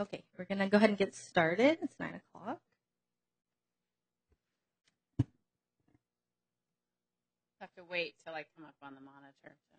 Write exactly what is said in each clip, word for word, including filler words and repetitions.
Okay, we're going to go ahead and get started. It's nine o'clock. I have to wait till I come up on the monitor. So.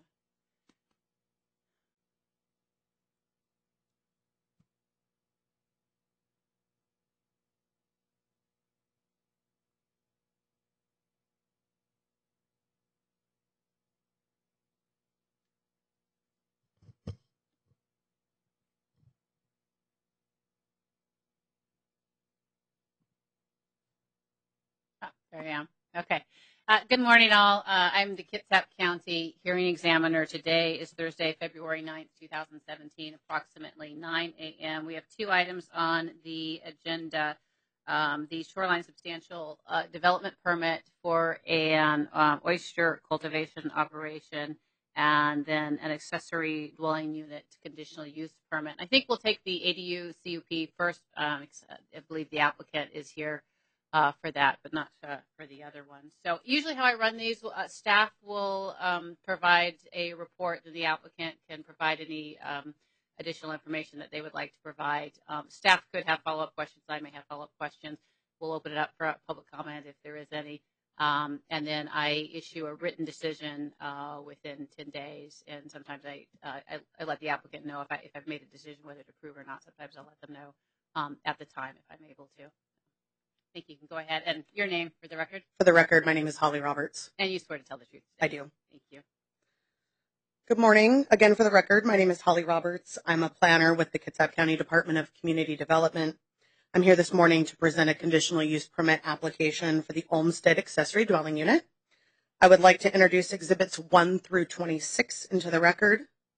Oh, there I am. Okay. Uh, good morning, all. Uh, I'm the Kitsap County Hearing Examiner. Today is Thursday, February ninth, two thousand seventeen, approximately nine a m We have two items on the agenda. Um, the Shoreline Substantial uh, Development Permit for an um, oyster cultivation operation, and then an accessory dwelling unit conditional use permit. I think we'll take the A D U C U P first. Um, I believe the applicant is here Uh, for that, but not uh, for the other ones. So usually how I run these, uh, staff will um, provide a report, and the applicant can provide any um, additional information that they would like to provide. Um, staff could have follow-up questions. I may have follow-up questions. We'll open it up for public comment if there is any. Um, and then I issue a written decision uh, within ten days. And sometimes I, uh, I, I let the applicant know if, I, if I've made a decision whether to approve or not. Sometimes I'll let them know um, at the time if I'm able to. I think you can go ahead. And your name for the record? For the record, my name is Holly Roberts. And you swear to tell the truth today. I do. Thank you. Good morning. Again, for the record, my name is Holly Roberts. I'm a planner with the Kitsap County Department of Community Development. I'm here this morning to present a conditional use permit application for the Olmsted Accessory Dwelling Unit. I would like to introduce exhibits one through twenty-six into the record.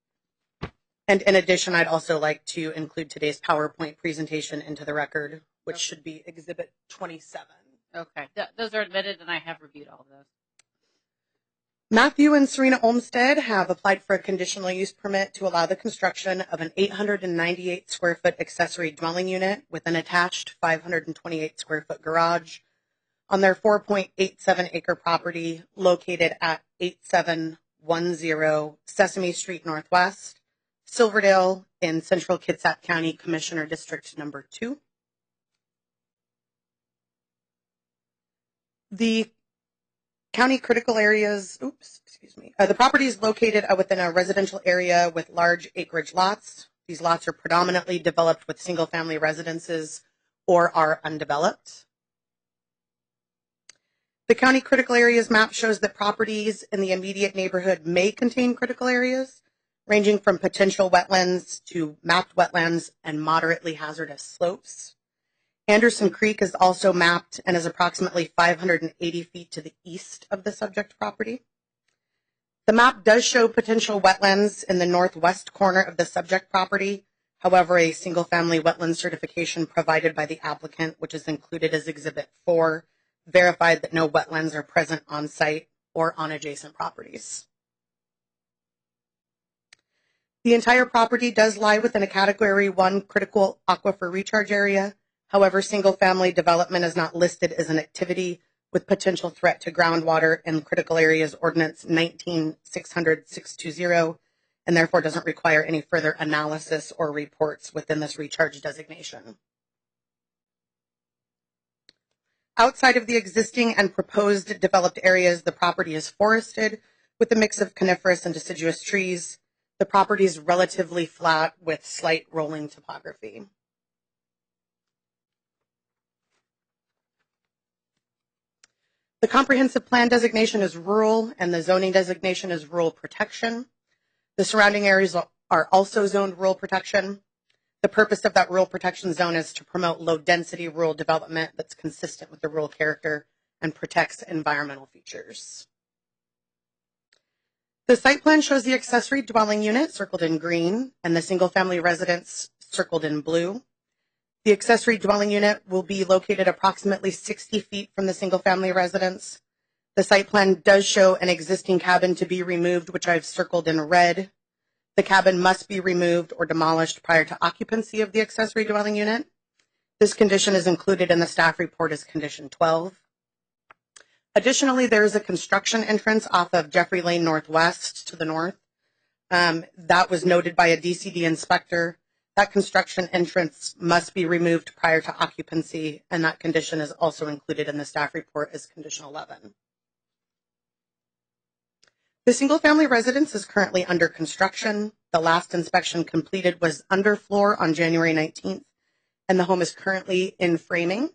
And in addition, I'd also like to include today's PowerPoint presentation into the record, which should be exhibit twenty-seven. Okay. Th- those are admitted, and I have reviewed all of those. Matthew and Serena Olmsted have applied for a conditional use permit to allow the construction of an eight hundred ninety-eight square foot accessory dwelling unit with an attached five hundred twenty-eight square foot garage on their four point eight seven acre property located at eighty-seven ten Sesame Street Northwest, Silverdale in Central Kitsap County, Commissioner District Number two. The county critical areas, oops, excuse me. Uh, the property is located uh, within a residential area with large acreage lots. These lots are predominantly developed with single family residences or are undeveloped. The county critical areas map shows that properties in the immediate neighborhood may contain critical areas, ranging from potential wetlands to mapped wetlands and moderately hazardous slopes. Anderson Creek is also mapped and is approximately five hundred eighty feet to the east of the subject property. The map does show potential wetlands in the northwest corner of the subject property. However, a single-family wetland certification provided by the applicant, which is included as Exhibit four, verified that no wetlands are present on site or on adjacent properties. The entire property does lie within a Category one critical aquifer recharge area. However, single-family development is not listed as an activity with potential threat to groundwater in Critical Areas Ordinance nineteen six hundred six twenty, and therefore doesn't require any further analysis or reports within this recharge designation. Outside of the existing and proposed developed areas, the property is forested with a mix of coniferous and deciduous trees. The property is relatively flat with slight rolling topography. The comprehensive plan designation is rural, and the zoning designation is rural protection. The surrounding areas are also zoned rural protection. The purpose of that rural protection zone is to promote low-density rural development that's consistent with the rural character and protects environmental features. The site plan shows the accessory dwelling unit circled in green and the single-family residence circled in blue. The accessory dwelling unit will be located approximately sixty feet from the single-family residence. The site plan does show an existing cabin to be removed, which I've circled in red. The cabin must be removed or demolished prior to occupancy of the accessory dwelling unit. This condition is included in the staff report as condition twelve. Additionally, there is a construction entrance off of Jeffrey Lane Northwest to the north. Um, that was noted by a D C D inspector. That construction entrance must be removed prior to occupancy, and that condition is also included in the staff report as condition eleven. The single-family residence is currently under construction. The last inspection completed was underfloor on January nineteenth, and the home is currently in framing,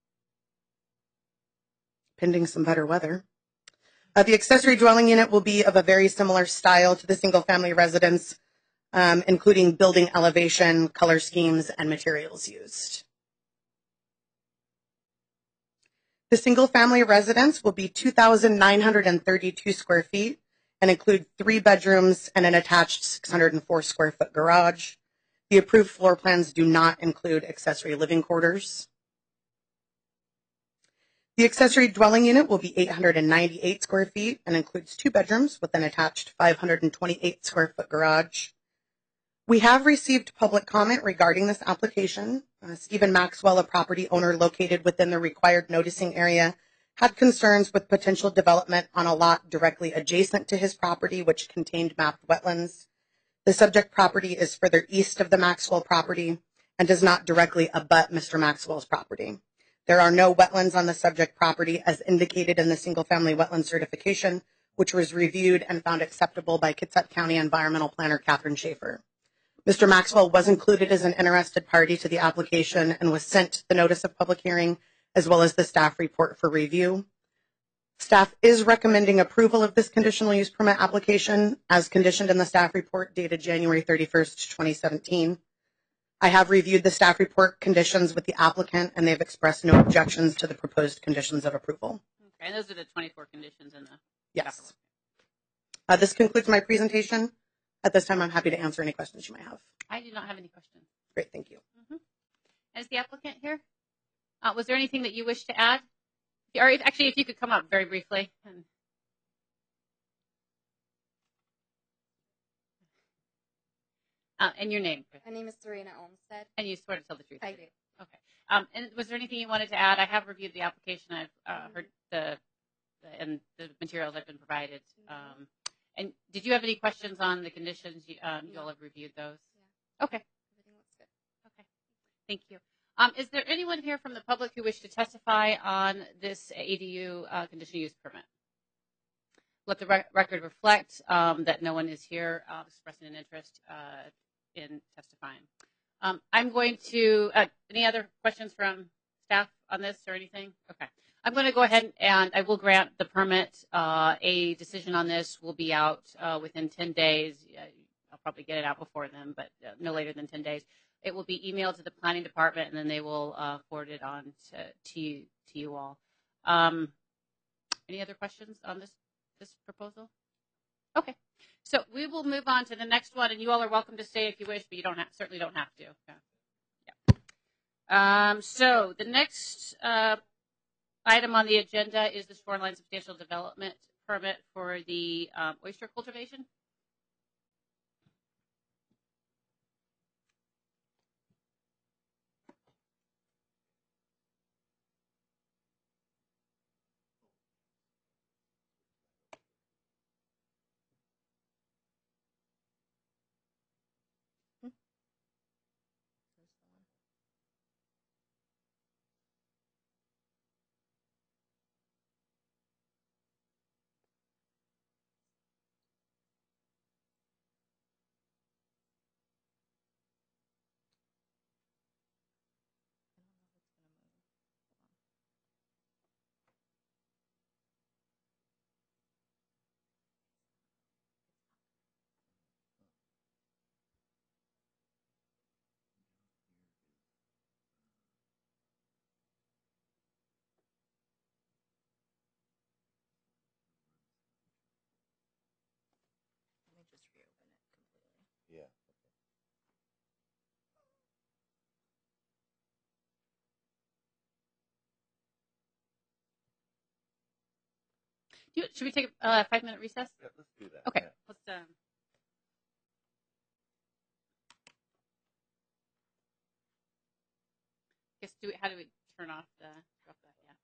pending some better weather. Uh, the accessory dwelling unit will be of a very similar style to the single-family residence, um, including building elevation, color schemes, and materials used. The single-family residence will be two thousand nine hundred thirty-two square feet and include three bedrooms and an attached six hundred four square foot garage. The approved floor plans do not include accessory living quarters. The accessory dwelling unit will be eight hundred ninety-eight square feet and includes two bedrooms with an attached five hundred twenty-eight square foot garage. We have received public comment regarding this application. Uh, Stephen Maxwell, a property owner located within the required noticing area, had concerns with potential development on a lot directly adjacent to his property, which contained mapped wetlands. The subject property is further east of the Maxwell property and does not directly abut Mister Maxwell's property. There are no wetlands on the subject property as indicated in the single-family wetland certification, which was reviewed and found acceptable by Kitsap County Environmental Planner Catherine Schaefer. Mister Maxwell was included as an interested party to the application and was sent the notice of public hearing as well as the staff report for review. Staff is recommending approval of this conditional use permit application as conditioned in the staff report dated January thirty-first, twenty seventeen. I have reviewed the staff report conditions with the applicant, and they've expressed no objections to the proposed conditions of approval. Okay, and those are the twenty-four conditions in the Yes. Uh, this concludes my presentation. At this time, I'm happy to answer any questions you might have. I do not have any questions. Great, thank you. Mm-hmm. Is the applicant here? Uh, was there anything that you wish to add? Or if, actually, if you could come up very briefly. And, uh, and your name. My name is Serena Olmstead. And you swear to tell the truth. I do. Okay. Um, and was there anything you wanted to add? I have reviewed the application. I've uh, heard the, the and the materials I've been provided. Um, and did you have any questions on the conditions? You, um, you all have reviewed those. Yeah. Okay. Everything looks good. Okay. Thank you. Um, is there anyone here from the public who wish to testify on this A D U uh, conditional use permit? Let the rec- record reflect um, that no one is here uh, expressing an interest uh, in testifying. Um, I'm going to, uh, any other questions from staff on this or anything? Okay. I'm going to go ahead and I will grant the permit. Uh, a decision on this will be out uh, within ten days. I'll probably get it out before then, but uh, no later than ten days. It will be emailed to the planning department, and then they will uh, forward it on to, to you to you all. Um, any other questions on this this proposal? Okay, so we will move on to the next one, and you all are welcome to stay if you wish, but you don't have, certainly don't have to. Okay. Yeah. Um, so the next uh, item on the agenda is the shoreline substantial development permit for the um, oyster cultivation. Yeah. Do you, should we take a uh, five minute recess? Yeah, let's do that. Okay. Yeah. Let's. Um, guess do we, how do we turn off the drop that? Yeah.